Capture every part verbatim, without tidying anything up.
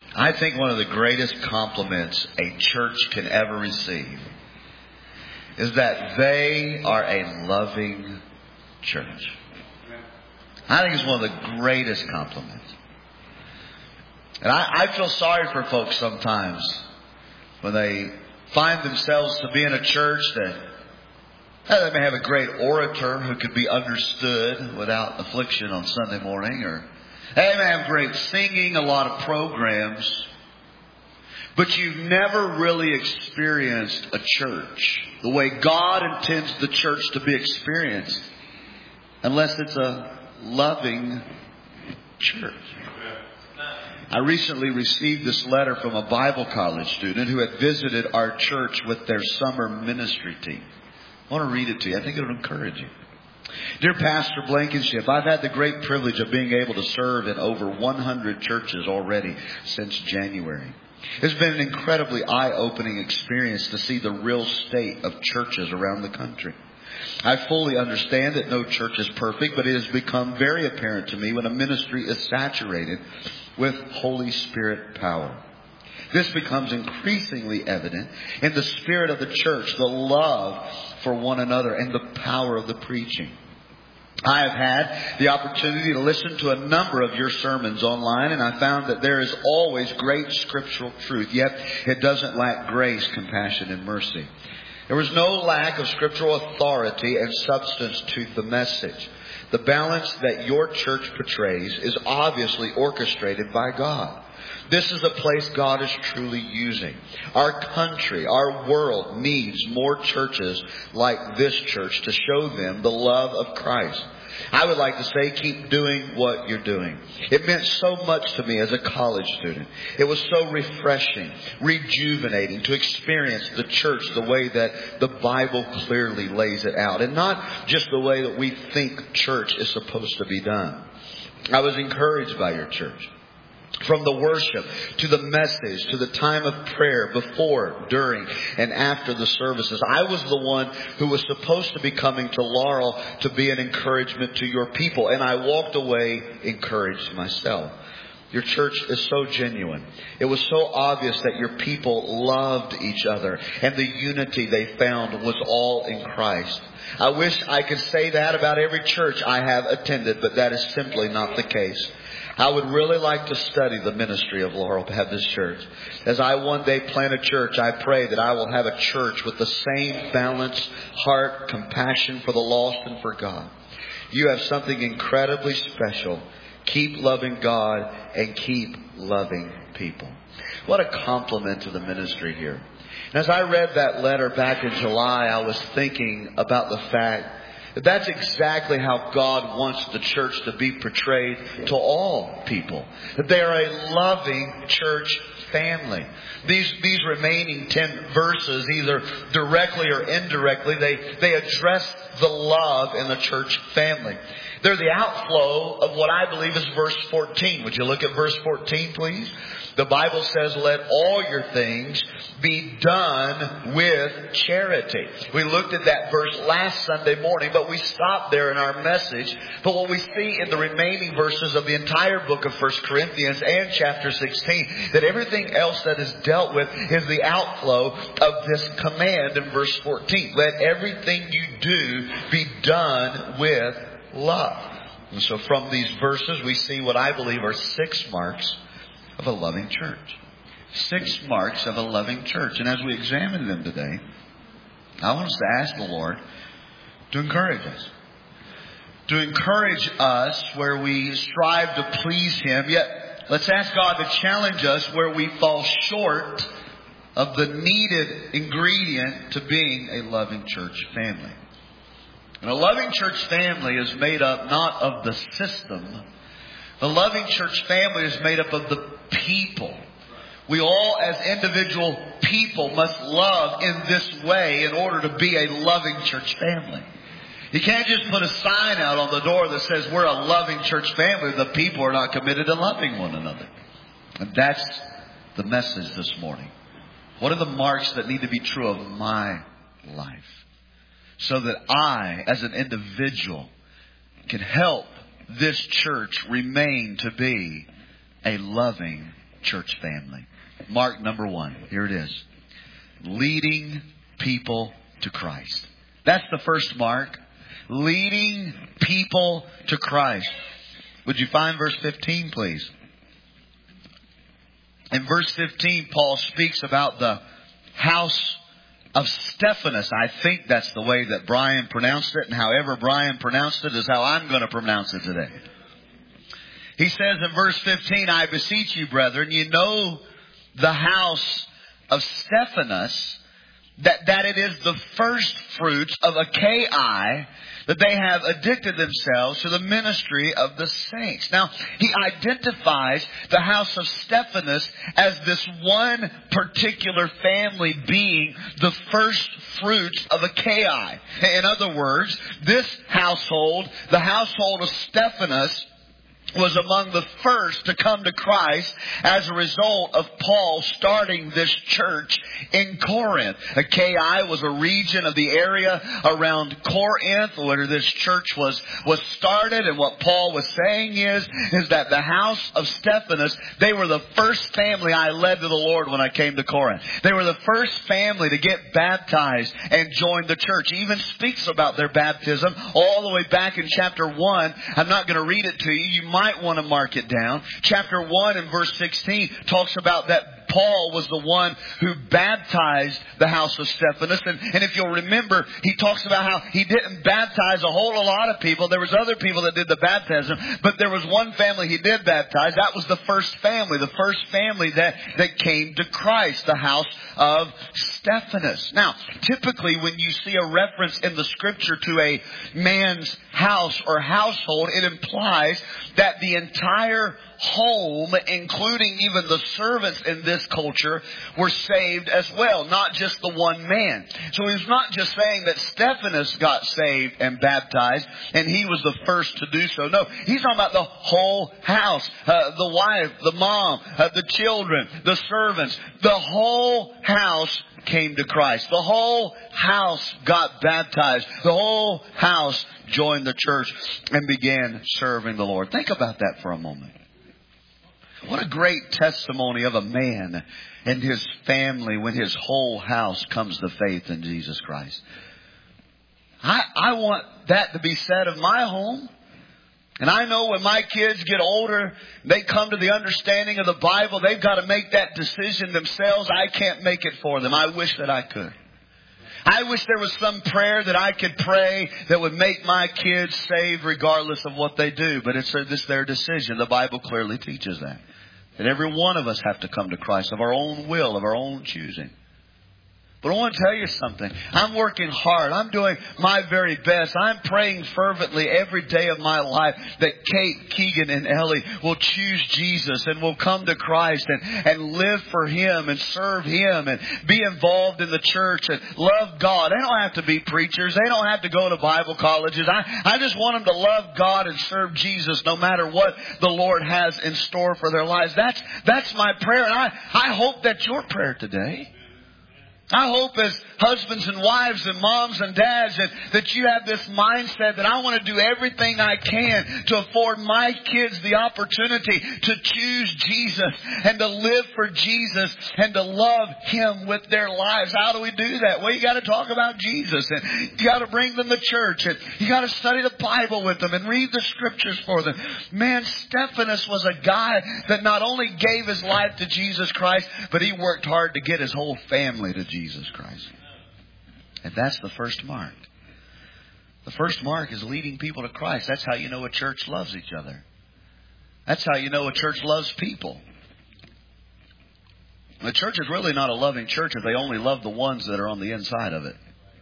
I think one of the greatest compliments a church can ever receive is that they are a loving church. I think it's one of the greatest compliments. And I, I feel sorry for folks sometimes when they find themselves to be in a church that uh, they may have a great orator who could be understood without affliction on Sunday morning, or they may have great singing, a lot of programs, but you've never really experienced a church the way God intends the church to be experienced unless it's a loving church. I recently received this letter from a Bible college student who had visited our church with their summer ministry team. I want to read it to you. I think it will encourage you. Dear Pastor Blankenship, I've had the great privilege of being able to serve in over one hundred churches already since January. It's been an incredibly eye-opening experience to see the real state of churches around the country. I fully understand that no church is perfect, but it has become very apparent to me when a ministry is saturated with Holy Spirit power. This becomes increasingly evident in the spirit of the church, the love for one another, and the power of the preaching. I have had the opportunity to listen to a number of your sermons online, and I found that there is always great scriptural truth, yet it doesn't lack grace, compassion, and mercy. There was no lack of scriptural authority and substance to the message. The balance that your church portrays is obviously orchestrated by God. This is a place God is truly using. Our country, our world needs more churches like this church to show them the love of Christ. I would like to say, keep doing what you're doing. It meant so much to me as a college student. It was so refreshing, rejuvenating to experience the church the way that the Bible clearly lays it out, and not just the way that we think church is supposed to be done. I was encouraged by your church. From the worship to the message to the time of prayer before, during, and after the services. I was the one who was supposed to be coming to Laurel to be an encouragement to your people. And I walked away encouraged myself. Your church is so genuine. It was so obvious that your people loved each other. And the unity they found was all in Christ. I wish I could say that about every church I have attended, but that is simply not the case. I would really like to study the ministry of Laurel Baptist Church. As I one day plant a church, I pray that I will have a church with the same balanced heart, compassion for the lost and for God. You have something incredibly special. Keep loving God and keep loving people. What a compliment to the ministry here. And as I read that letter back in July, I was thinking about the fact that's exactly how God wants the church to be portrayed to all people. That they are a loving church family. These these remaining ten verses, either directly or indirectly, they, they address the love in the church family. They're the outflow of what I believe is verse fourteen. Would you look at verse fourteen, please? The Bible says, let all your things be done with charity. We looked at that verse last Sunday morning, but we stopped there in our message. But what we see in the remaining verses of the entire book of First Corinthians and chapter sixteen, that everything else that is dealt with is the outflow of this command in verse fourteen. Let everything you do be done with love. And so from these verses, we see what I believe are six marks of a loving church. Six marks of a loving church. And as we examine them today, I want us to ask the Lord to encourage us. To encourage us where we strive to please Him. Yet, let's ask God to challenge us where we fall short of the needed ingredient to being a loving church family. And a loving church family is made up not of the system. The loving church family is made up of the people. We all as individual people must love in this way in order to be a loving church family. You can't just put a sign out on the door that says we're a loving church family. The people are not committed to loving one another. And that's the message this morning. What are the marks that need to be true of my life so that I, as an individual, can help this church remain to be a loving church family. Mark number one. Here it is. Leading people to Christ. That's the first mark. Leading people to Christ. Would you find verse fifteen, please? In verse fifteen, Paul speaks about the house of Stephanas. I think that's the way that Brian pronounced it. And however Brian pronounced it is how I'm going to pronounce it today. He says in verse fifteen, I beseech you, brethren, you know the house of Stephanas, that, that it is the first fruits of Achaia, that they have addicted themselves to the ministry of the saints. Now, he identifies the house of Stephanas as this one particular family being the first fruits of Achaia. In other words, this household, the household of Stephanas, was among the first to come to Christ as a result of Paul starting this church in Corinth. Achaia was a region of the area around Corinth where this church was, was started. And what Paul was saying is, is that the house of Stephanas, they were the first family I led to the Lord when I came to Corinth. They were the first family to get baptized and join the church. He even speaks about their baptism all the way back in chapter one. I'm not going to read it to you. You might might want to mark it down. Chapter one and verse sixteen talks about that Paul was the one who baptized the house of Stephanas. And, and if you'll remember, he talks about how he didn't baptize a whole lot of people. There was other people that did the baptism, but there was one family he did baptize. That was the first family, the first family that, that came to Christ, the house of Stephanas. Now, typically when you see a reference in the scripture to a man's house or household, it implies that the entire home, including even the servants in this culture, were saved as well, not just the one man. So he's not just saying that Stephanas got saved and baptized and he was the first to do so. No, he's talking about the whole house, uh, the wife, the mom, uh, the children, the servants. The whole house came to Christ. The whole house got baptized. The whole house joined the church and began serving the Lord. Think about that for a moment. What a great testimony of a man and his family when his whole house comes to faith in Jesus Christ. I, I want that to be said of my home. And I know when my kids get older, they come to the understanding of the Bible, they've got to make that decision themselves. I can't make it for them. I wish that I could. I wish there was some prayer that I could pray that would make my kids saved regardless of what they do. But it's, it's their decision. The Bible clearly teaches that. That every one of us have to come to Christ of our own will, of our own choosing. But I want to tell you something. I'm working hard. I'm doing my very best. I'm praying fervently every day of my life that Kate, Keegan, and Ellie will choose Jesus and will come to Christ and, and live for Him and serve Him and be involved in the church and love God. They don't have to be preachers. They don't have to go to Bible colleges. I, I just want them to love God and serve Jesus no matter what the Lord has in store for their lives. That's, that's my prayer. And I, I hope that's your prayer today. I hope as husbands and wives and moms and dads that, that you have this mindset that I want to do everything I can to afford my kids the opportunity to choose Jesus and to live for Jesus and to love Him with their lives. How do we do that? Well, you got to talk about Jesus and you got to bring them to church and you got to study the Bible with them and read the scriptures for them. Man, Stephanas was a guy that not only gave his life to Jesus Christ, but he worked hard to get his whole family to Jesus. Jesus Christ. And that's the first mark. The first mark is leading people to Christ. That's how you know a church loves each other. That's how you know a church loves people. The church is really not a loving church if they only love the ones that are on the inside of it.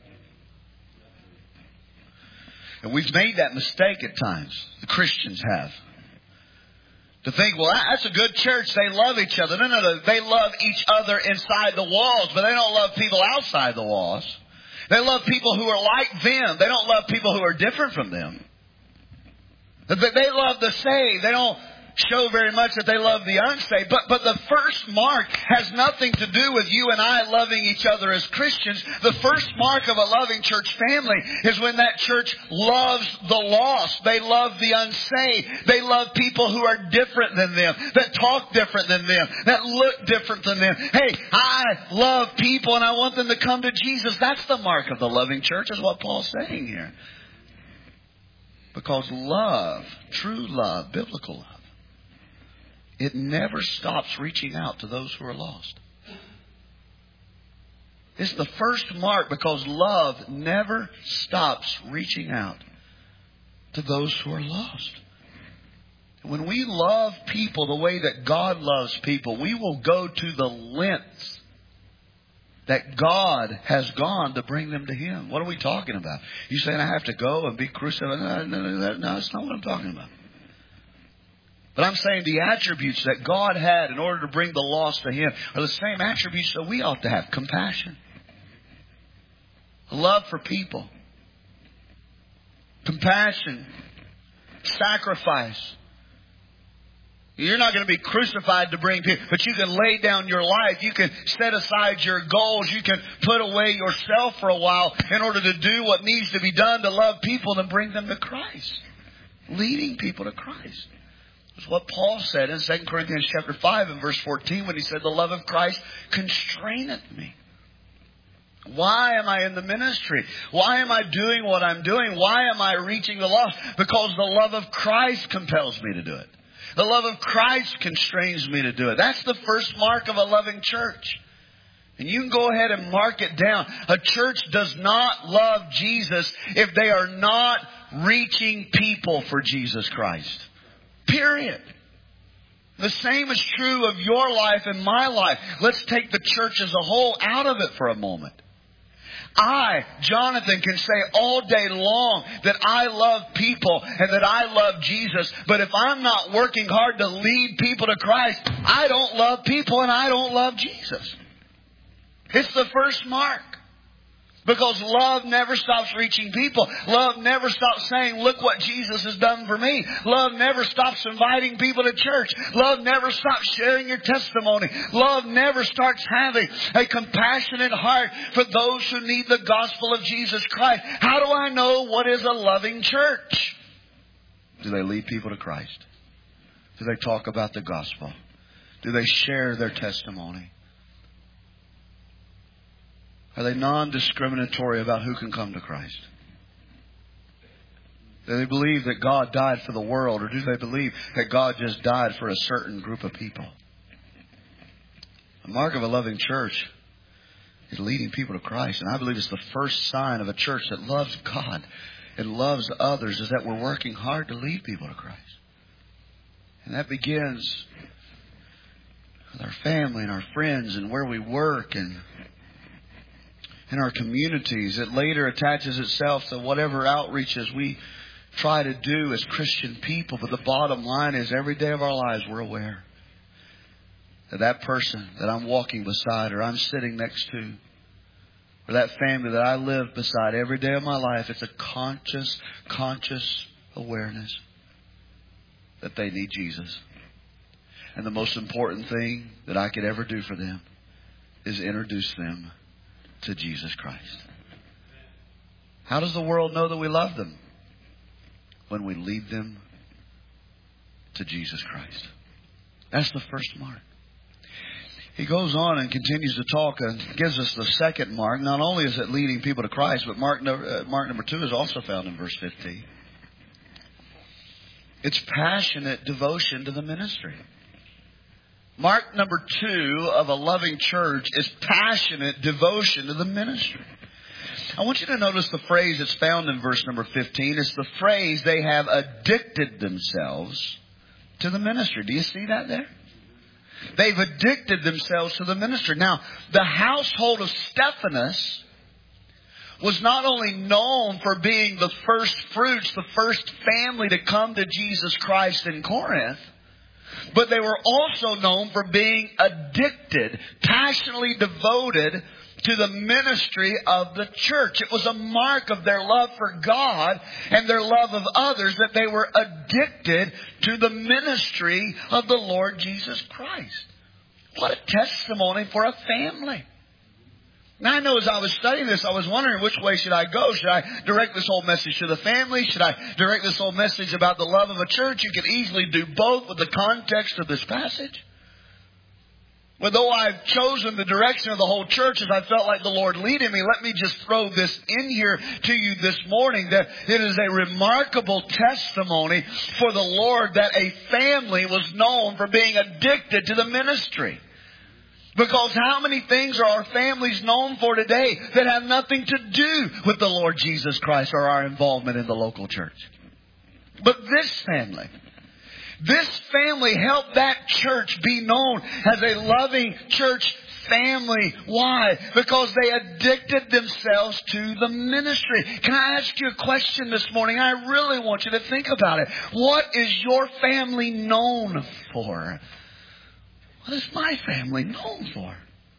And we've made that mistake at times. The Christians have. To think, well, that's a good church. They love each other. No, no, no. They love each other inside the walls, but they don't love people outside the walls. They love people who are like them. They don't love people who are different from them. They love the saved. They don't show very much that they love the unsaved. But, but the first mark has nothing to do with you and I loving each other as Christians. The first mark of a loving church family is when that church loves the lost. They love the unsaved. They love people who are different than them, that talk different than them, that look different than them. Hey, I love people and I want them to come to Jesus. That's the mark of the loving church, is what Paul's saying here. Because love, true love, biblical love, it never stops reaching out to those who are lost. It's the first mark because love never stops reaching out to those who are lost. When we love people the way that God loves people, we will go to the lengths that God has gone to bring them to Him. What are we talking about? You saying I have to go and be crucified? No, no, no, no, that's not what I'm talking about. But I'm saying the attributes that God had in order to bring the lost to Him are the same attributes that we ought to have. Compassion. Love for people. Compassion. Sacrifice. You're not going to be crucified to bring people, but you can lay down your life. You can set aside your goals. You can put away yourself for a while in order to do what needs to be done to love people and bring them to Christ. Leading people to Christ. That's what Paul said in Second Corinthians chapter five and verse fourteen when he said, the love of Christ constraineth me. Why am I in the ministry? Why am I doing what I'm doing? Why am I reaching the lost? Because the love of Christ compels me to do it. The love of Christ constrains me to do it. That's the first mark of a loving church. And you can go ahead and mark it down. A church does not love Jesus if they are not reaching people for Jesus Christ. Period. The same is true of your life and my life. Let's take the church as a whole out of it for a moment. I, Jonathan, can say all day long that I love people and that I love Jesus. But if I'm not working hard to lead people to Christ, I don't love people and I don't love Jesus. It's the first mark. Because love never stops reaching people. Love never stops saying, look what Jesus has done for me. Love never stops inviting people to church. Love never stops sharing your testimony. Love never starts having a compassionate heart for those who need the gospel of Jesus Christ. How do I know what is a loving church? Do they lead people to Christ? Do they talk about the gospel? Do they share their testimony? Are they non-discriminatory about who can come to Christ? Do they believe that God died for the world, or do they believe that God just died for a certain group of people? The mark of a loving church is leading people to Christ. And I believe it's the first sign of a church that loves God and loves others, is that we're working hard to lead people to Christ. And that begins with our family and our friends and where we work and in our communities. It later attaches itself to whatever outreaches we try to do as Christian people. But the bottom line is, every day of our lives we're aware that that person that I'm walking beside, or I'm sitting next to, or that family that I live beside every day of my life, it's a conscious, conscious awareness that they need Jesus. And the most important thing that I could ever do for them is introduce them to Jesus Christ. How does the world know that we love them? When we lead them to Jesus Christ. That's the first mark. He goes on and continues to talk and gives us the second mark. Not only is it leading people to Christ, but mark, uh, mark number two is also found in verse fifteen. It's passionate devotion to the ministry. Mark number two of a loving church is passionate devotion to the ministry. I want you to notice the phrase that's found in verse number fifteen. It's the phrase, they have addicted themselves to the ministry. Do you see that there? They've addicted themselves to the ministry. Now, the household of Stephanas was not only known for being the first fruits, the first family to come to Jesus Christ in Corinth, but they were also known for being addicted, passionately devoted to the ministry of the church. It was a mark of their love for God and their love of others that they were addicted to the ministry of the Lord Jesus Christ. What a testimony for a family. Now, I know as I was studying this, I was wondering which way should I go? Should I direct this whole message to the family? Should I direct this whole message about the love of a church? You could easily do both with the context of this passage. But though I've chosen the direction of the whole church as I felt like the Lord leading me, let me just throw this in here to you this morning, that it is a remarkable testimony for the Lord that a family was known for being addicted to the ministry. Because how many things are our families known for today that have nothing to do with the Lord Jesus Christ or our involvement in the local church? But this family, this family helped that church be known as a loving church family. Why? Because they addicted themselves to the ministry. Can I ask you a question this morning? I really want you to think about it. What is your family known for? What is my family known for?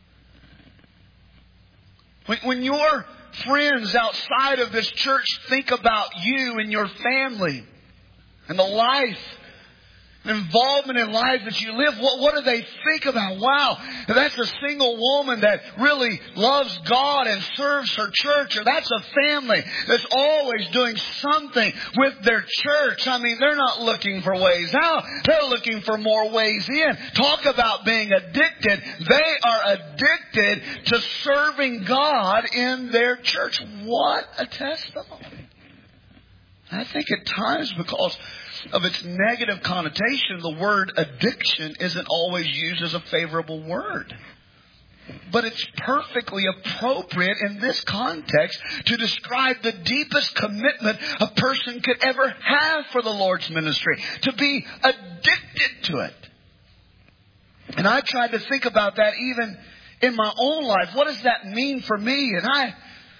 When, when your friends outside of this church think about you and your family and the life, involvement in life that you live, what, what do they think about? Wow, that's a single woman that really loves God and serves her church. Or that's a family that's always doing something with their church. I mean, they're not looking for ways out. They're looking for more ways in. Talk about being addicted. They are addicted to serving God in their church. What a testimony. I think at times, because of its negative connotation, the word addiction isn't always used as a favorable word. But it's perfectly appropriate in this context to describe the deepest commitment a person could ever have for the Lord's ministry. To be addicted to it. And I tried to think about that even in my own life. What does that mean for me? And I...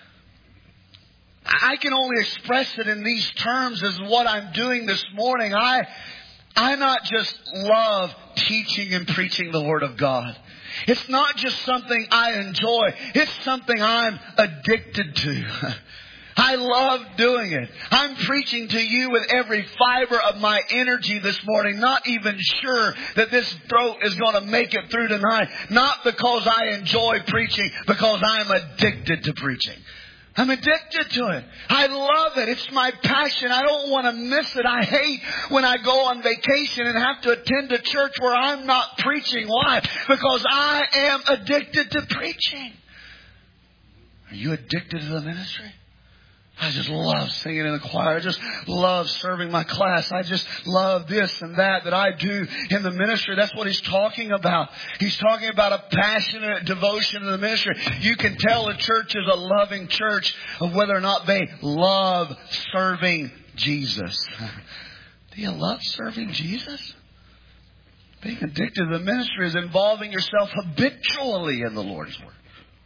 I can only express it in these terms as what I'm doing this morning. I, I not just love teaching and preaching the Word of God. It's not just something I enjoy. It's something I'm addicted to. I love doing it. I'm preaching to you with every fiber of my energy this morning, not even sure that this throat is going to make it through tonight. Not because I enjoy preaching, because I'm addicted to preaching. I'm addicted to it. I love it. It's my passion. I don't want to miss it. I hate when I go on vacation and have to attend a church where I'm not preaching. Why? Because I am addicted to preaching. Are you addicted to the ministry? I just love singing in the choir. I just love serving my class. I just love this and that that I do in the ministry. That's what he's talking about. He's talking about a passionate devotion to the ministry. You can tell a church is a loving church of whether or not they love serving Jesus. Do you love serving Jesus? Being addicted to the ministry is involving yourself habitually in the Lord's work.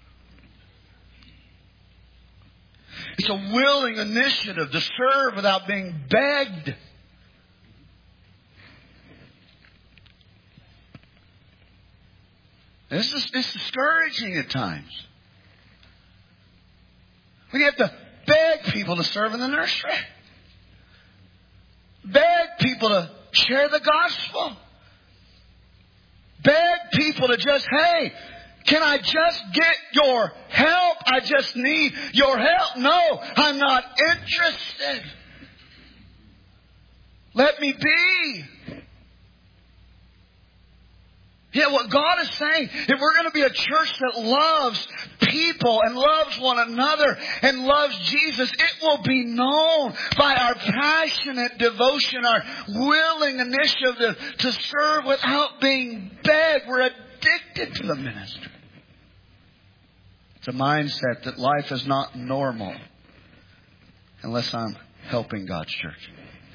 It's a willing initiative to serve without being begged. This is it's discouraging at times. We have to beg people to serve in the nursery. Beg people to share the gospel. Beg people to just, hey, can I just get your help? I just need your help. No, I'm not interested. Let me be. Yeah, what God is saying, if we're going to be a church that loves people and loves one another and loves Jesus, it will be known by our passionate devotion, our willing initiative to serve without being begged. We're addicted to the ministry. It's a mindset that life is not normal unless I'm helping God's church.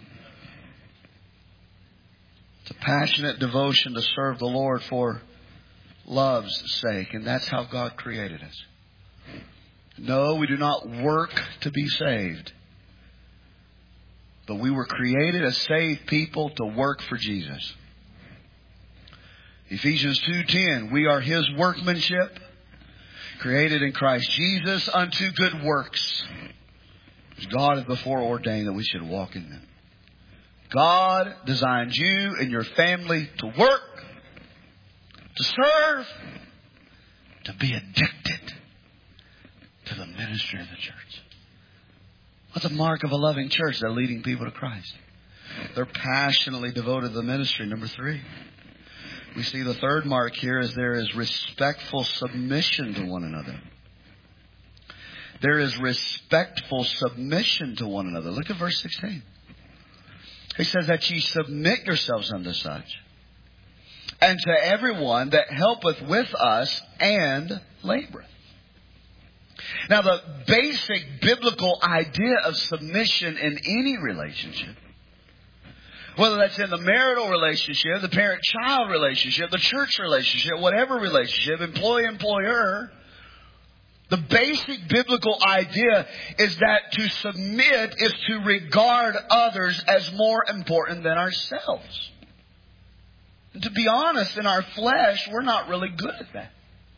It's a passionate devotion to serve the Lord for love's sake. And that's how God created us. No, we do not work to be saved. But we were created as saved people to work for Jesus. Ephesians two ten, we are His workmanship, Created in Christ Jesus unto good works, which God hath before ordained that we should walk in them. God designed you and your family to work, to serve, to be addicted to the ministry of the church. What's a mark of a loving church? They're leading people to Christ. They're passionately devoted to the ministry. Number three. We see the third mark here is there is respectful submission to one another. There is respectful submission to one another. Look at verse sixteen. He says that ye submit yourselves unto such, and to everyone that helpeth with us and laboreth. Now, the basic biblical idea of submission in any relationship, whether that's in the marital relationship, the parent-child relationship, the church relationship, whatever relationship, employee-employer, the basic biblical idea is that to submit is to regard others as more important than ourselves. And to be honest, in our flesh, we're not really good at that.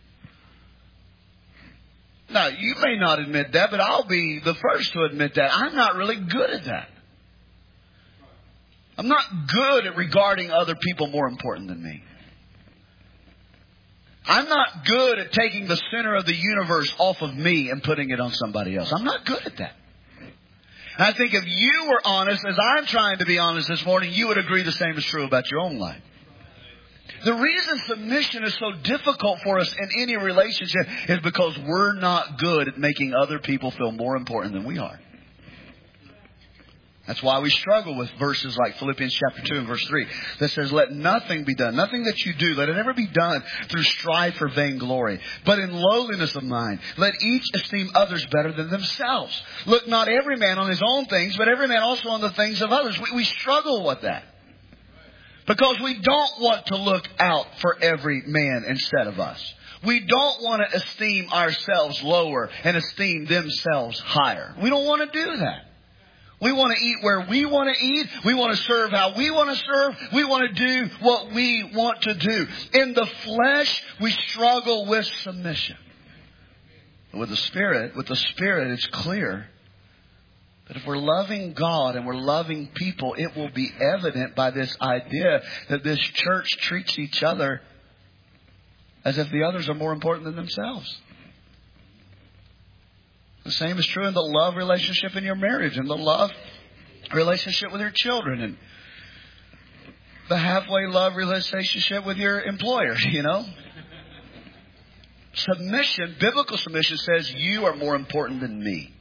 Now, you may not admit that, but I'll be the first to admit that. I'm not really good at that. I'm not good at regarding other people more important than me. I'm not good at taking the center of the universe off of me and putting it on somebody else. I'm not good at that. And I think if you were honest, as I'm trying to be honest this morning, you would agree the same is true about your own life. The reason submission is so difficult for us in any relationship is because we're not good at making other people feel more important than we are. That's why we struggle with verses like Philippians chapter two and verse three that says, let nothing be done, nothing that you do, let it ever be done through strife or vainglory, but in lowliness of mind. Let each esteem others better than themselves. Look not every man on his own things, but every man also on the things of others. We, we struggle with that because we don't want to look out for every man instead of us. We don't want to esteem ourselves lower and esteem themselves higher. We don't want to do that. We want to eat where we want to eat. We want to serve how we want to serve. We want to do what we want to do. In the flesh, we struggle with submission. With the Spirit, with the Spirit, it's clear that if we're loving God and we're loving people, it will be evident by this idea that this church treats each other as if the others are more important than themselves. The same is true in the love relationship in your marriage and the love relationship with your children and the halfway love relationship with your employer, you know. Submission, biblical submission says you are more important than me.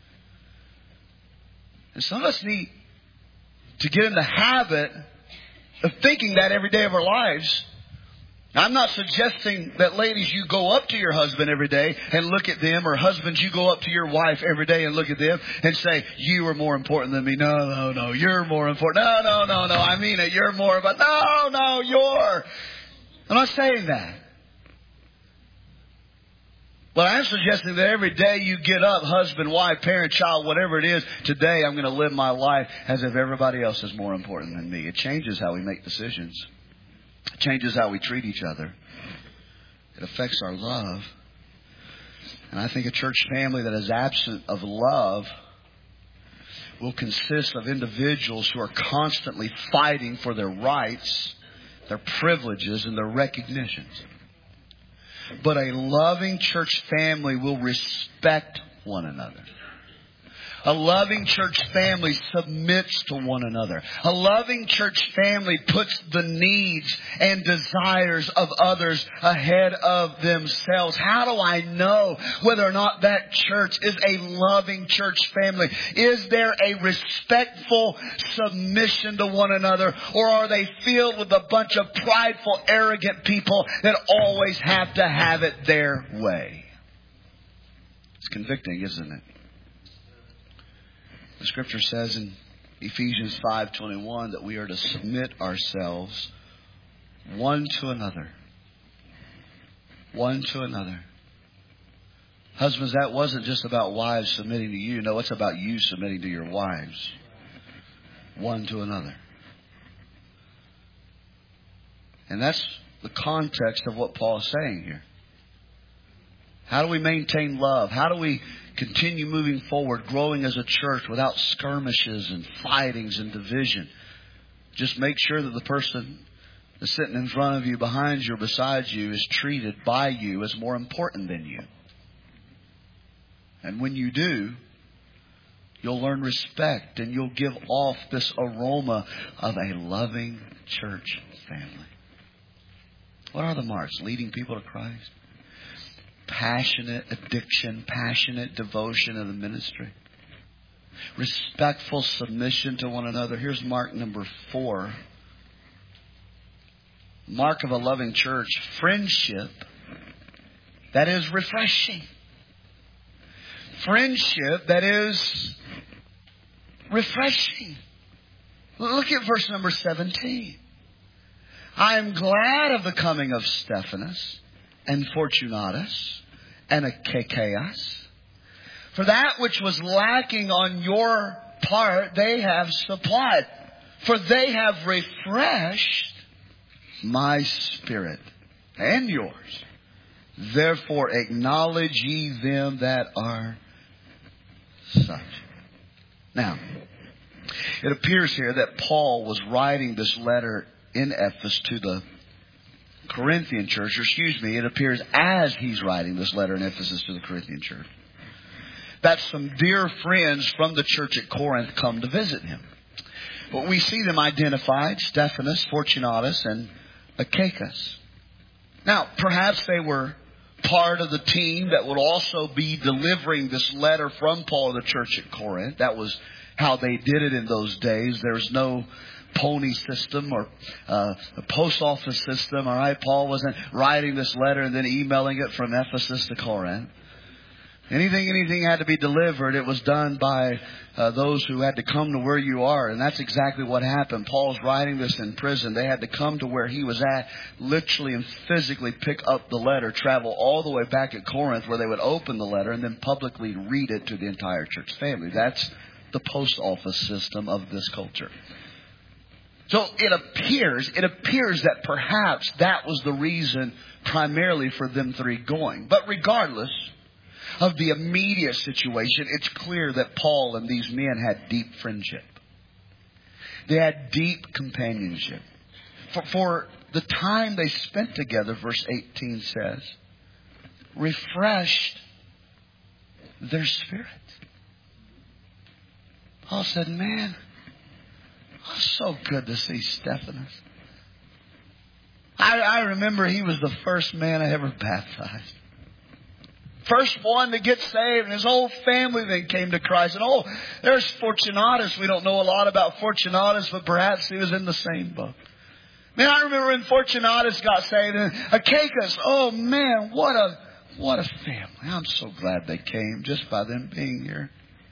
And some of us need to get in the habit of thinking that every day of our lives. I'm not suggesting that, ladies, you go up to your husband every day and look at them, or husbands, you go up to your wife every day and look at them and say, you are more important than me. No, no, no, you're more important. No, no, no, no, I mean it. You're more about, no, no, you're. I'm not saying that. But I'm suggesting that every day you get up, husband, wife, parent, child, whatever it is, today I'm going to live my life as if everybody else is more important than me. It changes how we make decisions. It changes how we treat each other. It affects our love. And I think a church family that is absent of love will consist of individuals who are constantly fighting for their rights, their privileges, and their recognitions. But a loving church family will respect one another. A loving church family submits to one another. A loving church family puts the needs and desires of others ahead of themselves. How do I know whether or not that church is a loving church family? Is there a respectful submission to one another? Or are they filled with a bunch of prideful, arrogant people that always have to have it their way? It's convicting, isn't it? The Scripture says in Ephesians five twenty-one that we are to submit ourselves one to another. One to another. Husbands, that wasn't just about wives submitting to you. No, it's about you submitting to your wives. One to another. And that's the context of what Paul is saying here. How do we maintain love? How do we continue moving forward, growing as a church without skirmishes and fightings and division? Just make sure that the person that's sitting in front of you, behind you, or beside you is treated by you as more important than you. And when you do, you'll learn respect and you'll give off this aroma of a loving church family. What are the marks? Leading people to Christ. Passionate addiction, passionate devotion of the ministry. Respectful submission to one another. Here's mark number four. Mark of a loving church. Friendship that is refreshing. Friendship that is refreshing. Look at verse number seventeen. I am glad of the coming of Stephanas and Fortunatus and Achaicus. For that which was lacking on your part, they have supplied. For they have refreshed my spirit and yours. Therefore acknowledge ye them that are such. Now, it appears here that Paul was writing this letter in Ephesus to the Corinthian church. Or excuse me, it appears as he's writing this letter in Ephesus to the Corinthian church, that some dear friends from the church at Corinth come to visit him. But we see them identified, Stephanas, Fortunatus, and Achaicus. Now, perhaps they were part of the team that would also be delivering this letter from Paul to the church at Corinth. That was how they did it in those days. There's no pony system or uh, a post office system. All right, Paul wasn't writing this letter and then emailing it from Ephesus to Corinth. Anything, anything had to be delivered. It was done by uh, those who had to come to where you are. And that's exactly what happened. Paul's writing this in prison. They had to come to where he was at, literally and physically pick up the letter, travel all the way back at Corinth where they would open the letter and then publicly read it to the entire church family. That's the post office system of this culture. So it appears, it appears that perhaps that was the reason primarily for them three going. But regardless of the immediate situation, it's clear that Paul and these men had deep friendship. They had deep companionship. For, for the time they spent together, verse eighteen says, refreshed their spirit. Paul said, man, oh, so good to see Stephanas. I, I remember he was the first man I ever baptized. First one to get saved, and his whole family then came to Christ. And oh, there's Fortunatus. We don't know a lot about Fortunatus, but perhaps he was in the same boat. Man, I remember when Fortunatus got saved, and Achaicus, oh man, what a what a family. I'm so glad they came just by them being here.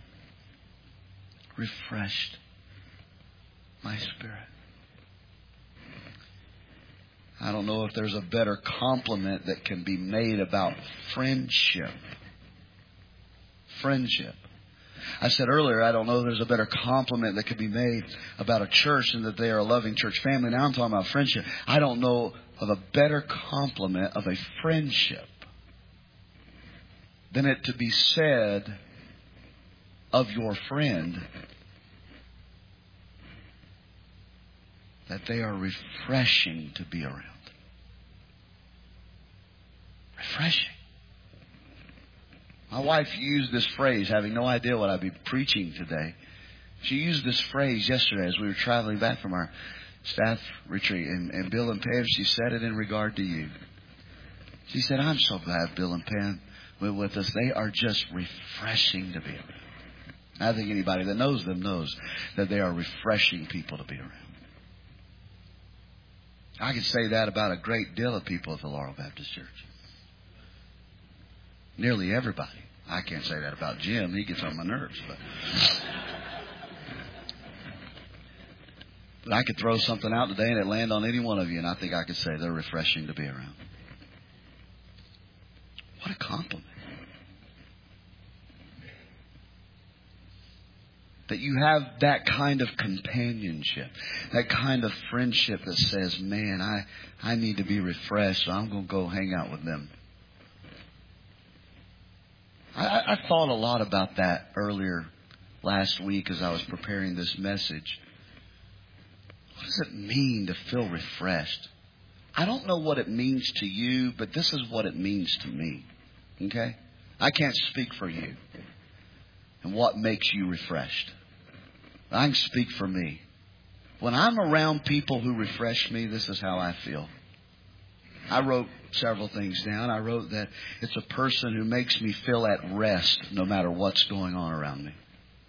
Refreshed my spirit. I don't know if there's a better compliment that can be made about friendship. Friendship. I said earlier, I don't know if there's a better compliment that could be made about a church and that they are a loving church family. Now I'm talking about friendship. I don't know of a better compliment of a friendship than it to be said of your friend that they are refreshing to be around. Refreshing. My wife used this phrase, having no idea what I'd be preaching today. She used this phrase yesterday as we were traveling back from our staff retreat. And, and Bill and Pam, she said it in regard to you. She said, I'm so glad Bill and Pam went with us. They are just refreshing to be around. I think anybody that knows them knows that they are refreshing people to be around. I could say that about a great deal of people at the Laurel Baptist Church. Nearly everybody. I can't say that about Jim. He gets on my nerves. But, but I could throw something out today and it land on any one of you, and I think I could say they're refreshing to be around. What a compliment. That you have that kind of companionship, that kind of friendship that says, man, I, I need to be refreshed, so I'm going to go hang out with them. I, I thought a lot about that earlier last week as I was preparing this message. What does it mean to feel refreshed? I don't know what it means to you, but this is what it means to me. Okay? I can't speak for you and what makes you refreshed. I can speak for me. When I'm around people who refresh me, this is how I feel. I wrote several things down. I wrote that it's a person who makes me feel at rest no matter what's going on around me.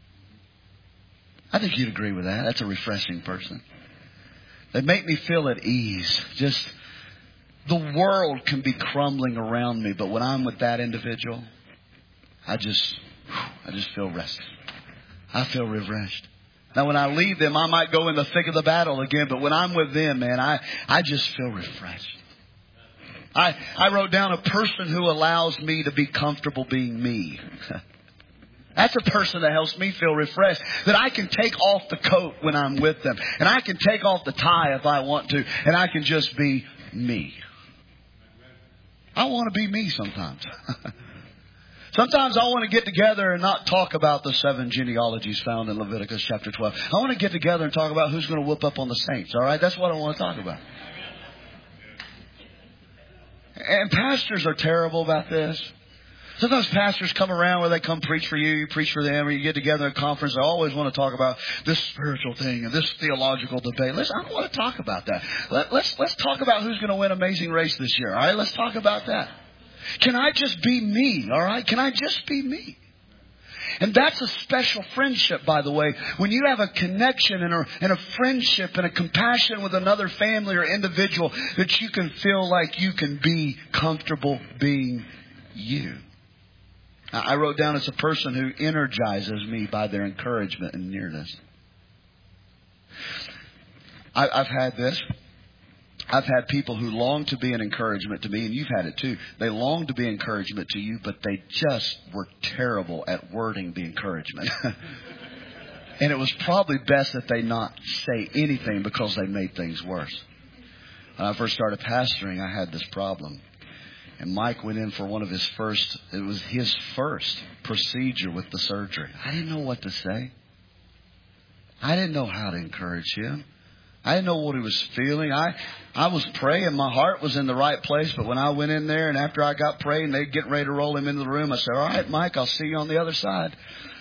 I think you'd agree with that. That's a refreshing person. They make me feel at ease. Just the world can be crumbling around me, but when I'm with that individual, I just, I just feel rested. I feel refreshed. Now, when I leave them, I might go in the thick of the battle again, but when I'm with them, man, I, I just feel refreshed. I, I wrote down a person who allows me to be comfortable being me. That's a person that helps me feel refreshed. That I can take off the coat when I'm with them. And I can take off the tie if I want to. And I can just be me. I want to be me sometimes. Sometimes I want to get together and not talk about the seven genealogies found in Leviticus chapter twelve. I want to get together and talk about who's going to whoop up on the saints. All right? That's what I want to talk about. And pastors are terrible about this. Sometimes pastors come around where they come preach for you, you preach for them, or you get together at a conference. They always want to talk about this spiritual thing and this theological debate. Listen, I don't want to talk about that. Let, let's let's talk about who's going to win Amazing Race this year. All right, let's talk about that. Can I just be me? All right, can I just be me? And that's a special friendship, by the way. When you have a connection and a, and a friendship and a compassion with another family or individual that you can feel like you can be comfortable being you. I wrote down as a person who energizes me by their encouragement and nearness. I, I've had this. I've had people who long to be an encouragement to me, and you've had it too. They long to be encouragement to you, but they just were terrible at wording the encouragement. And it was probably best that they not say anything because they made things worse. When I first started pastoring, I had this problem. And Mike went in for one of his first, it was his first procedure with the surgery. I didn't know what to say. I didn't know how to encourage him. I didn't know what he was feeling. I, I was praying. My heart was in the right place. But when I went in there and after I got praying, they getting ready to roll him into the room, I said, all right, Mike, I'll see you on the other side.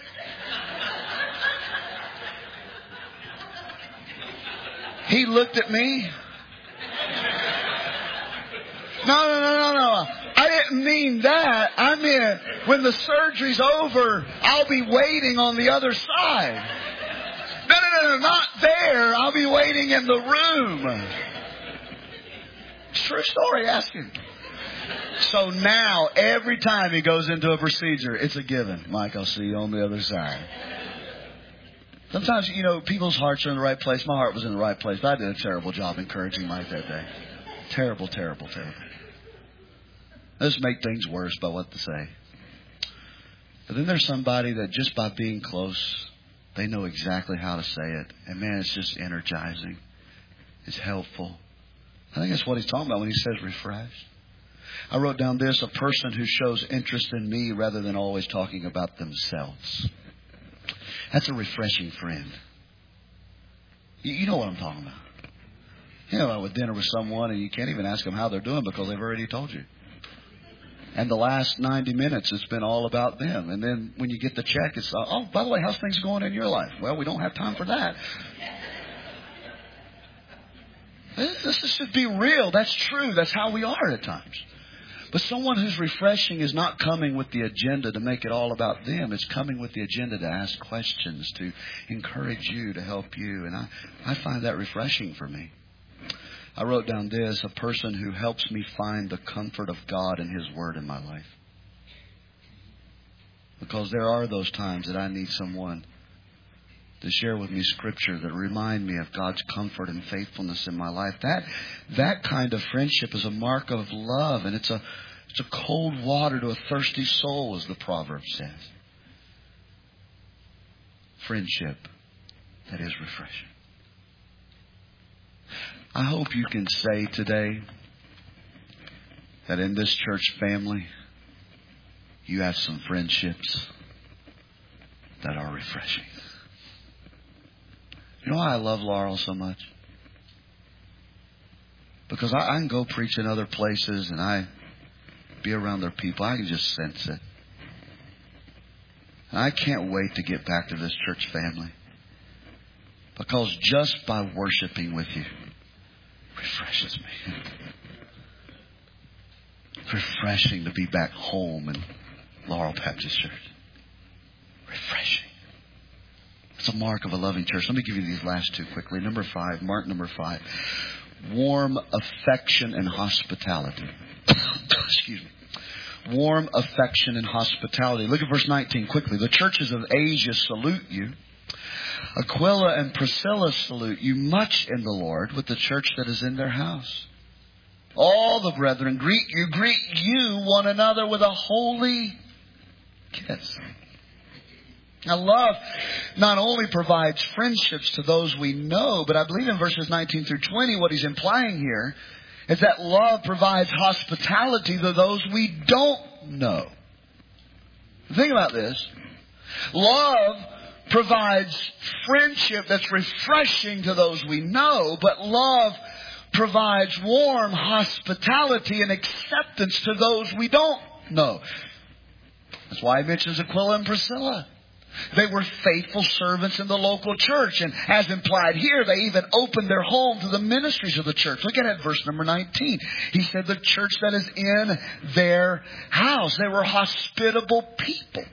He looked at me. No, no, no, no, no. I didn't mean that. I meant when the surgery's over, I'll be waiting on the other side. No, no, no, no, not there. I'll be waiting in the room. True story, ask him. So now, every time he goes into a procedure, it's a given. Mike, I'll see you on the other side. Sometimes, you know, people's hearts are in the right place. My heart was in the right place. But I did a terrible job encouraging Mike that day. Terrible, terrible, terrible. Let's make things worse by what to say. But then there's somebody that just by being close, they know exactly how to say it. And man, it's just energizing. It's helpful. I think that's what he's talking about when he says refreshed. I wrote down this, a person who shows interest in me rather than always talking about themselves. That's a refreshing friend. You, you know what I'm talking about. You know, with dinner with someone and you can't even ask them how they're doing because they've already told you. And the last ninety minutes, it's been all about them. And then when you get the check, it's, oh, by the way, how's things going in your life? Well, we don't have time for that. This, this should be real. That's true. That's how we are at times. But someone who's refreshing is not coming with the agenda to make it all about them. It's coming with the agenda to ask questions, to encourage you, to help you. And I, I find that refreshing for me. I wrote down this, a person who helps me find the comfort of God and His Word in my life. Because there are those times that I need someone to share with me Scripture that remind me of God's comfort and faithfulness in my life. That that kind of friendship is a mark of love, and it's a it's a cold water to a thirsty soul, as the proverb says. Friendship that is refreshing. I hope you can say today that in this church family you have some friendships that are refreshing. You know why I love Laurel so much? Because I, I can go preach in other places and I be around their people. I can just sense it. And I can't wait to get back to this church family. Because just by worshiping with you refreshes me. It's refreshing to be back home in Laurel Baptist Church. Refreshing. It's a mark of a loving church. Let me give you these last two quickly. Number five, mark number five. Warm affection and hospitality. Excuse me. Warm affection and hospitality. Look at verse nineteen quickly. The churches of Asia salute you. Aquila and Priscilla salute you much in the Lord with the church that is in their house. All the brethren greet you, greet you one another with a holy kiss. Now, love not only provides friendships to those we know, but I believe in verses nineteen through twenty, what he's implying here is that love provides hospitality to those we don't know. Think about this. Love provides friendship that's refreshing to those we know, but love provides warm hospitality and acceptance to those we don't know. That's why he mentions Aquila and Priscilla. They were faithful servants in the local church. And as implied here, they even opened their home to the ministries of the church. Look at it, verse number nineteen. He said the church that is in their house. They were hospitable people.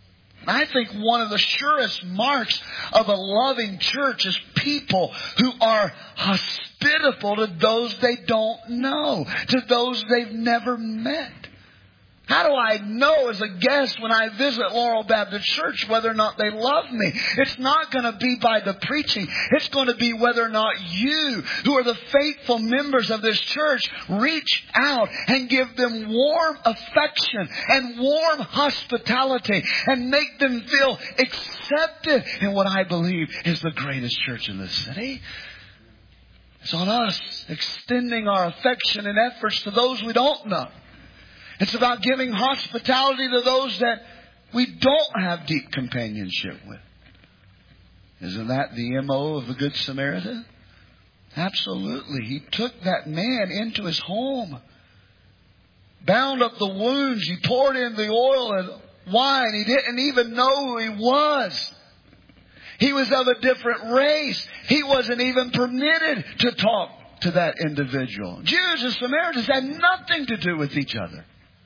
I think one of the surest marks of a loving church is people who are hospitable to those they don't know, to those they've never met. How do I know as a guest when I visit Laurel Baptist Church whether or not they love me? It's not going to be by the preaching. It's going to be whether or not you, who are the faithful members of this church, reach out and give them warm affection and warm hospitality and make them feel accepted in what I believe is the greatest church in the city. It's on us extending our affection and efforts to those we don't know. It's about giving hospitality to those that we don't have deep companionship with. Isn't that the M O of the Good Samaritan? Absolutely. He took that man into his home, bound up the wounds. He poured in the oil and wine. He didn't even know who he was. He was of a different race. He wasn't even permitted to talk to that individual. Jews and Samaritans had nothing to do with each other.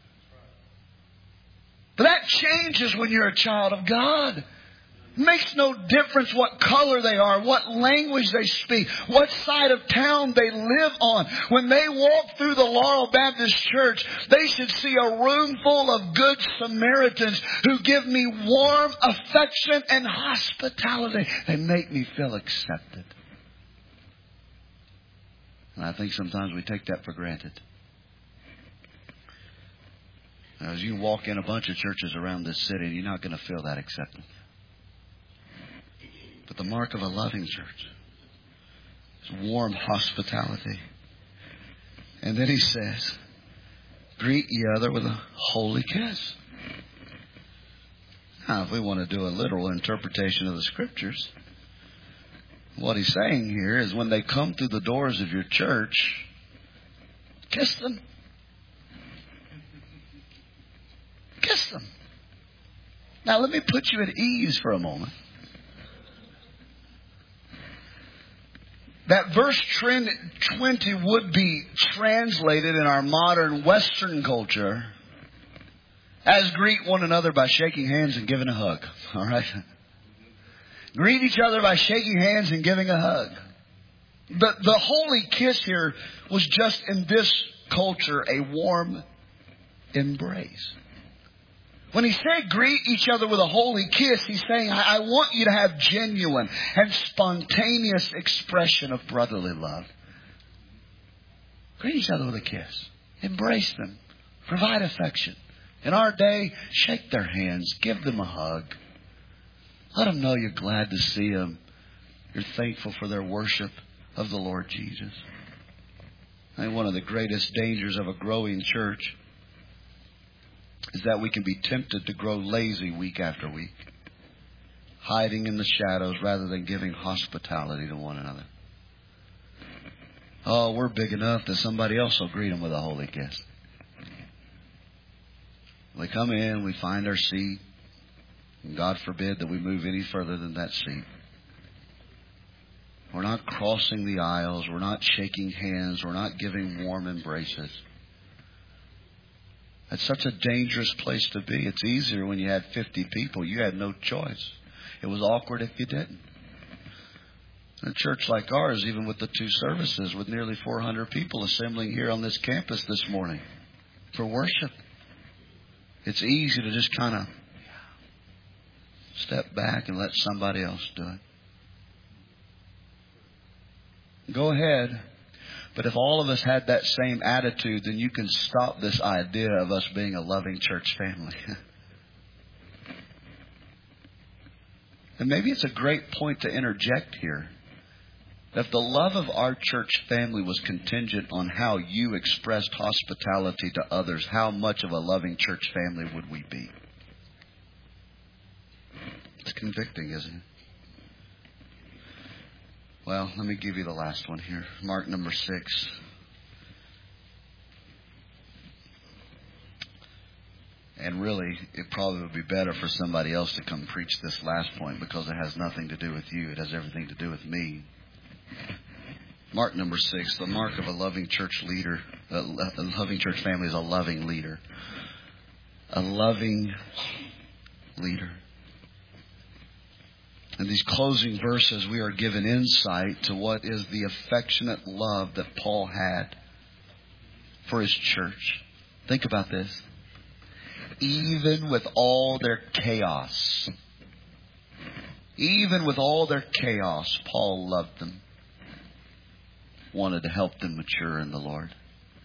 But that changes when you're a child of God. It makes no difference what color they are, what language they speak, what side of town they live on. When they walk through the Laurel Baptist Church, they should see a room full of good Samaritans who give me warm affection and hospitality. They make me feel accepted. And I think sometimes we take that for granted. As you walk in a bunch of churches around this city, you're not going to feel that acceptance. But the mark of a loving church is warm hospitality. And then he says, greet each other with a holy kiss. Now, if we want to do a literal interpretation of the Scriptures, what he's saying here is when they come through the doors of your church, kiss them. Kiss them. Now let me put you at ease for a moment. That verse twenty would be translated in our modern Western culture as greet one another by shaking hands and giving a hug. All right? Greet each other by shaking hands and giving a hug. The, the holy kiss here was just in this culture a warm embrace. When he said greet each other with a holy kiss, he's saying, I, I want you to have genuine and spontaneous expression of brotherly love. Greet each other with a kiss. Embrace them. Provide affection. In our day, shake their hands. Give them a hug. Let them know you're glad to see them. You're thankful for their worship of the Lord Jesus. I think one of the greatest dangers of a growing church is that we can be tempted to grow lazy week after week, hiding in the shadows rather than giving hospitality to one another. Oh, we're big enough that somebody else will greet them with a holy kiss. We come in, we find our seat, and God forbid that we move any further than that seat. We're not crossing the aisles. We're not shaking hands. We're not giving warm embraces. That's such a dangerous place to be. It's easier when you had fifty people. You had no choice. It was awkward if you didn't. In a church like ours, even with the two services, with nearly four hundred people assembling here on this campus this morning for worship, it's easy to just kind of step back and let somebody else do it. Go ahead. But if all of us had that same attitude, then you can stop this idea of us being a loving church family. And maybe it's a great point to interject here. If the love of our church family was contingent on how you expressed hospitality to others, how much of a loving church family would we be? It's convicting, isn't it? Well, let me give you the last one here. Mark number six. And really, it probably would be better for somebody else to come preach this last point because it has nothing to do with you. It has everything to do with me. Mark number six. The mark of a loving church leader, a loving church family is a loving leader. A loving leader. In these closing verses, we are given insight to what is the affectionate love that Paul had for his church. Think about this. Even with all their chaos, even with all their chaos, Paul loved them, wanted to help them mature in the Lord.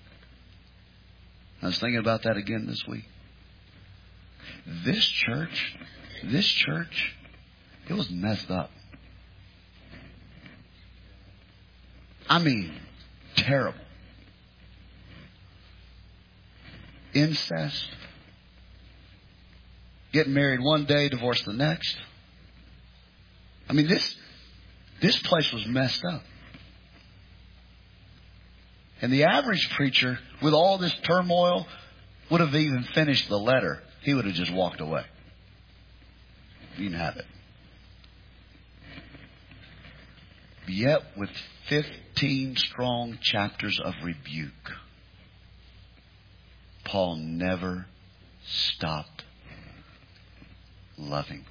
I was thinking about that again this week. This church, this church, it was messed up. I mean, terrible. Incest. Getting married one day, divorced the next. I mean, this, this place was messed up. And the average preacher, with all this turmoil, would have even finished the letter. He would have just walked away. You can have it. Yet with fifteen strong chapters of rebuke, Paul never stopped loving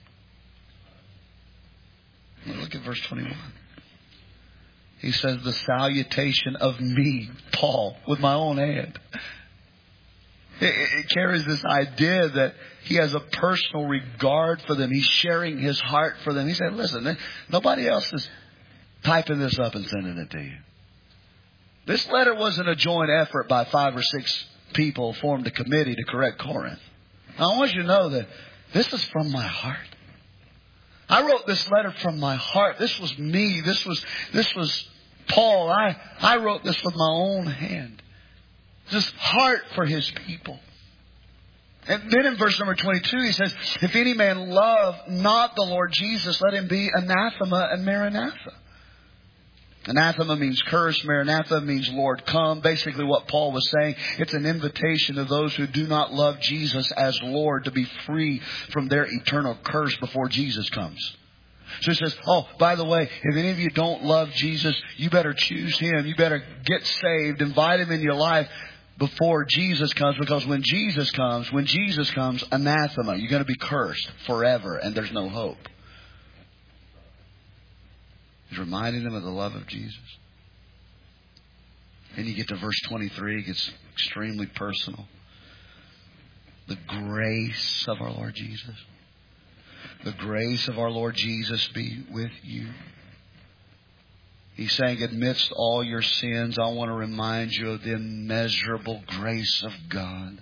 them. Look at verse twenty-one. He says, the salutation of me, Paul, with my own hand. It, it carries this idea that he has a personal regard for them. He's sharing his heart for them. He said, listen, nobody else is typing this up and sending it to you. This letter wasn't a joint effort by five or six people formed a committee to correct Corinth. Now, I want you to know that this is from my heart. I wrote this letter from my heart. This was me. This was this was Paul. I, I wrote this with my own hand. This heart for his people. And then in verse number twenty-two, he says, if any man love not the Lord Jesus, let him be anathema and maranatha. Anathema means curse. Maranatha means Lord come. Basically what Paul was saying, it's an invitation to those who do not love Jesus as Lord to be free from their eternal curse before Jesus comes. So he says, oh, by the way, if any of you don't love Jesus, you better choose Him. You better get saved. Invite Him in your life before Jesus comes. Because when Jesus comes, when Jesus comes, anathema, you're going to be cursed forever and there's no hope. He's reminding them of the love of Jesus. And you get to verse twenty-three, it gets extremely personal. The grace of our Lord Jesus. The grace of our Lord Jesus be with you. He's saying, amidst all your sins, I want to remind you of the immeasurable grace of God.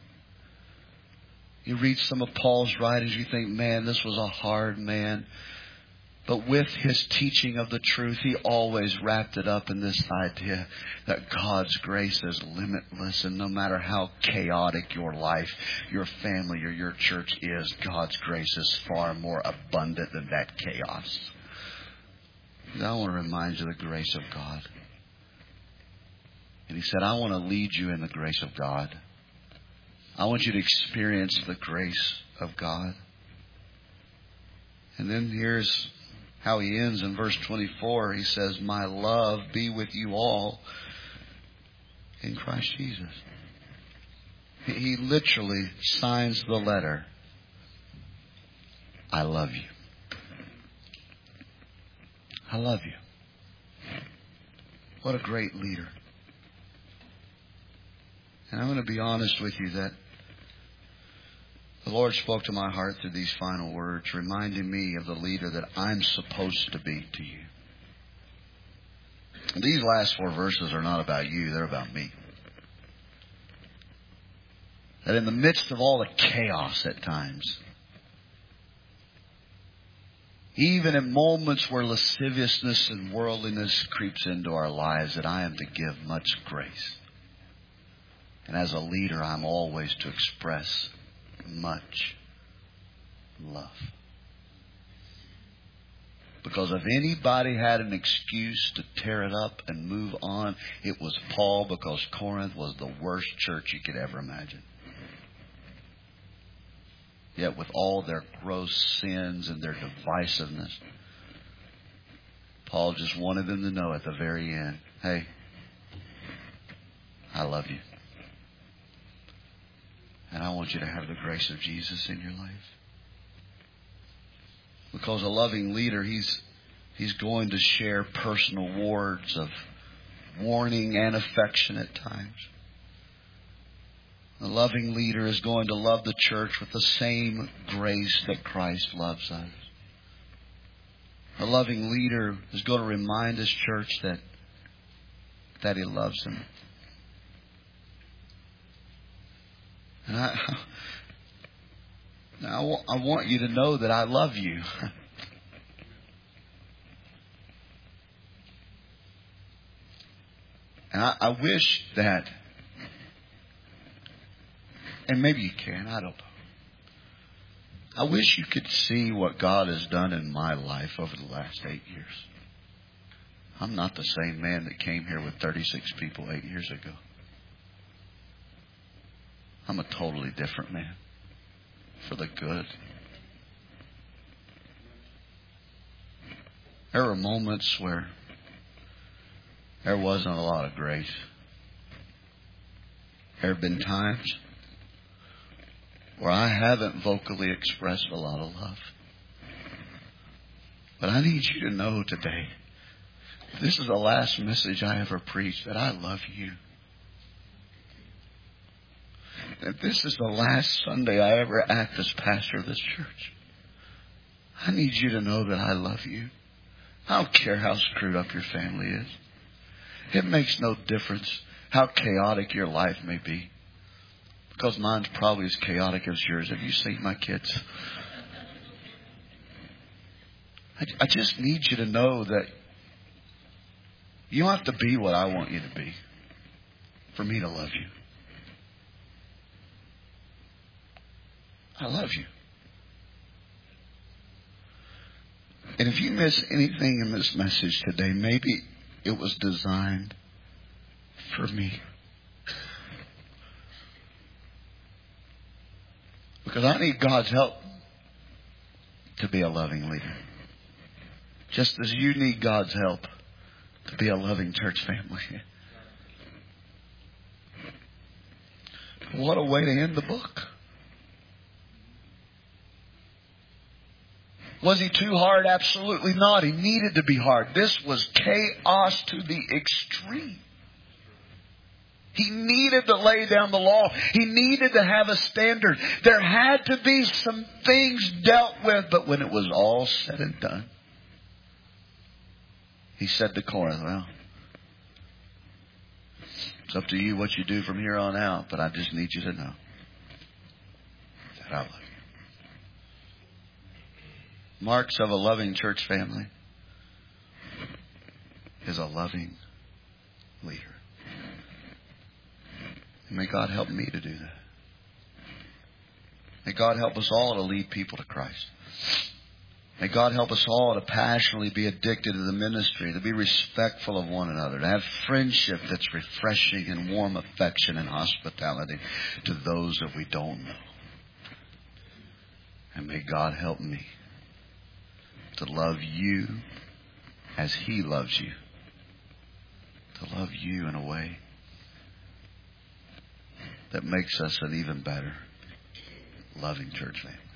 You read some of Paul's writings, you think, man, this was a hard man. But with his teaching of the truth, he always wrapped it up in this idea that God's grace is limitless. And no matter how chaotic your life, your family, or your church is, God's grace is far more abundant than that chaos. I want to remind you of the grace of God. And he said, I want to lead you in the grace of God. I want you to experience the grace of God. And then here's how he ends in verse twenty-four. He says, my love be with you all in Christ Jesus. He literally signs the letter, I love you. I love you. What a great leader. And I'm going to be honest with you that the Lord spoke to my heart through these final words, reminding me of the leader that I'm supposed to be to you. And these last four verses are not about you, they're about me. That in the midst of all the chaos at times, even in moments where lasciviousness and worldliness creeps into our lives, that I am to give much grace. And as a leader, I'm always to express much love. Because if anybody had an excuse to tear it up and move on, it was Paul, because Corinth was the worst church you could ever imagine. Yet with all their gross sins and their divisiveness, Paul just wanted them to know at the very end, hey, I love you. And I want you to have the grace of Jesus in your life. Because a loving leader, he's he's going to share personal words of warning and affection at times. A loving leader is going to love the church with the same grace that Christ loves us. A loving leader is going to remind his church that, that he loves them. And I, now I want you to know that I love you. And I, I wish that, and maybe you can, I don't know. I wish you could see what God has done in my life over the last eight years. I'm not the same man that came here with thirty-six people eight years ago. I'm a totally different man. For the good. There were moments where there wasn't a lot of grace. There have been times where I haven't vocally expressed a lot of love. But I need you to know today, this is the last message I ever preached, that I love you. That this is the last Sunday I ever act as pastor of this church. I need you to know that I love you. I don't care how screwed up your family is. It makes no difference how chaotic your life may be. Because mine's probably as chaotic as yours. Have you seen my kids? I, I just need you to know that you don't have to be what I want you to be for me to love you. I love you. And if you miss anything in this message today, maybe it was designed for me. Because I need God's help to be a loving leader. Just as you need God's help to be a loving church family. What a way to end the book. Was he too hard? Absolutely not. He needed to be hard. This was chaos to the extreme. He needed to lay down the law. He needed to have a standard. There had to be some things dealt with. But when it was all said and done, he said to Corinth, well, it's up to you what you do from here on out. But I just need you to know that I love you. marks of a loving church family is a loving leader. And may God help me to do that. May God help us all to lead people to Christ. May God help us all to passionately be addicted to the ministry, to be respectful of one another, to have friendship that's refreshing and warm affection and hospitality to those that we don't know. And may God help me to love you as He loves you. To love you in a way that makes us an even better loving church family.